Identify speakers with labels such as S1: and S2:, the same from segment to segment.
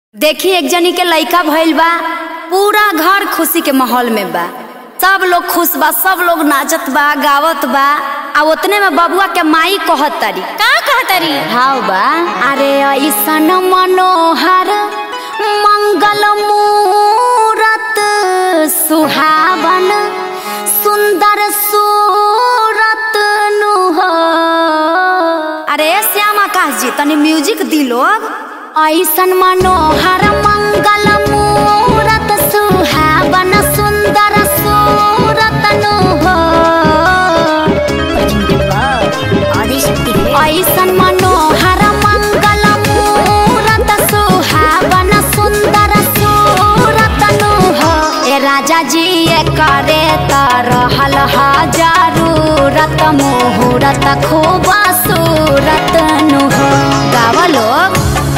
S1: देखी एक जनी के लइका भइल बा, पूरा घर खुशी के माहौल में बा। सब लोग खुश बा, सब लोग नाचत बा, गावत बा। आ उतने में बबुआ के माई कहतारी
S2: का कहतारी
S1: हाउ बा, अरे ऐसन मनोहर मंगल मूरत सुहावन सुंदर सूरत नुह। अरे श्याम आकाश जी तनी म्यूजिक दी लोग। ऐसन मनोहर मंगल मूरत सुहावन सुंदर सूरत नुह। ऐसन मनोहर मंगल मूरत सुहावन सुंदर सूरत नुह। ए राजा जी करे त रहल जरूरत मुहूर्त खूब सूरत नुह। गावा लोग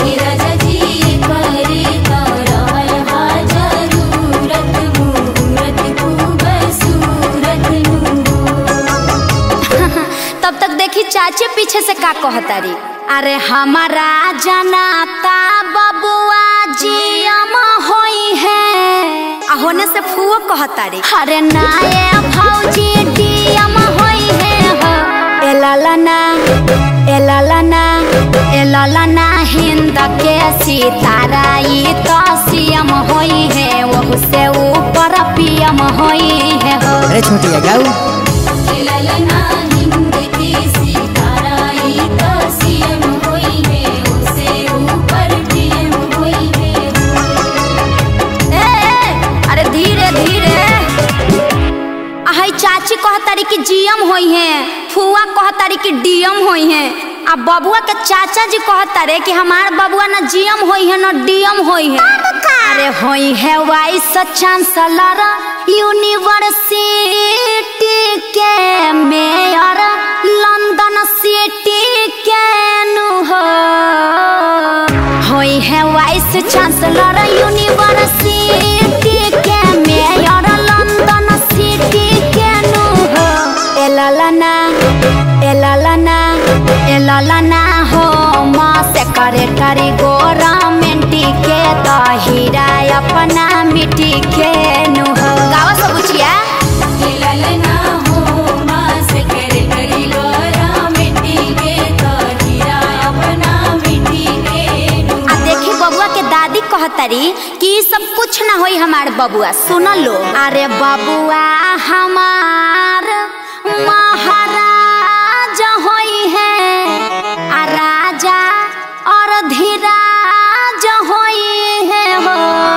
S1: तब तक देखी चाचे पीछे से का कहतारी, अरे हमारा जनाता बबुआ जी अमा होई है। आ होने से फुओ कहतारी, अरे नाये भौजी डी अमा होई है हो। एलालना एलालना एलालना हिंद के सितारा ई तो सीएम होई है, वो से ऊपर पीएम होई है हो।
S3: अरे छोटी गाऊ
S1: चाची कहतारी कि जीएम होई है, फुआ कहतारी कि डीएम होई है। आ बबुआ के चाचा जी कहतारे कि हमार बबुआ ना जीएम होई है ना डीएम होई है। अरे होई है वाइस चांसलर यूनिवर्सिटी के मेयर लंदन सिटी के नुह। होई है वाइस चांसलर यूनिवर्सिटी के मेयर लंदन सिटी के नुह। एलालना एलालना एलालना हो माँ सेक्रेटरी गवर्नमेंट के तो हीरा अपना मिट्टी के नुह। गावा सब बुचिया
S2: एलालना हो माँ सेक्रेटरी गवर्नमेंट के तो हीरा अपना मिट्टी के नुह।
S1: आ देखी बबुआ के दादी कहतारी कि सब कुछ ना होई हमार बबुआ। सुन लो, अरे बबुआ हमार महाराज होई है, आ राजा और धीराज होई है हो।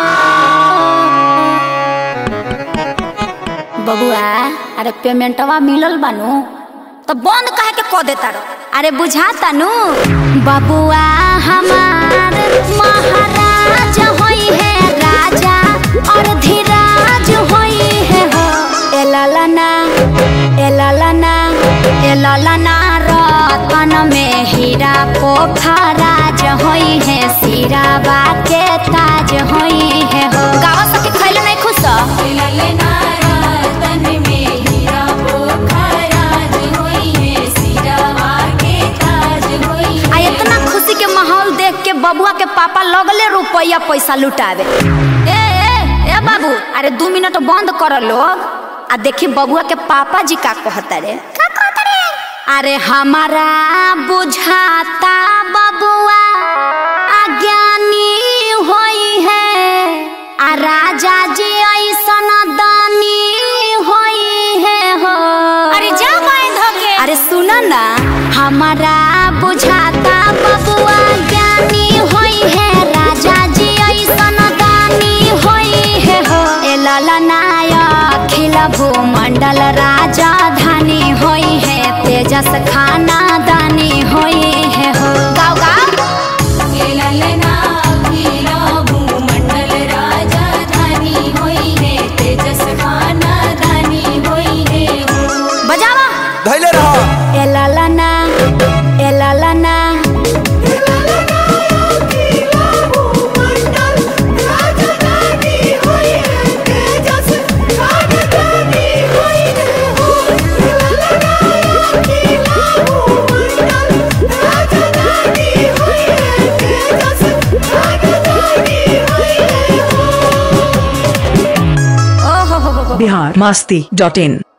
S1: बबुआ अरे पेमेंटवा मिलल बानू तो बंद कहे के कह देता रो। अरे बुझाता नु बबुआ हमार महाराज होई है, राजा और धीराज होई है हो। एलालना एलालना एलालना रतन में हीरा पोखराज होई है, सिरावा के ताज होई है हो। गावा सके खैले नहीं खुश
S2: एलालना रतन में हीरा पोखराज होई है, सिरावा के ताज होई है।
S1: आ इतना खुशी के माहौल देख के बबुआ के पापा लगले रुपया पैसा लुटावे। ए बाबू अरे 2 मिनट बंद कर लोग। आ देखी बबुआ के पापा जी का कहतारे, अरे हमारा बुझाता बबुआ अज्ञानी होई है, आ राजा जी ऐसन दानी होई है हो।
S2: अरे जा माय धके।
S1: अरे सुना ना, हमारा बुझाता बबुआ ज्ञानी होई है, राजा जी ऐसन दानी होई है हो। एलालना अखिल भूमंडल राजधानी होई है, तेजस खाना दानी होई है हो। गाओ गाओ
S3: biharmasti.in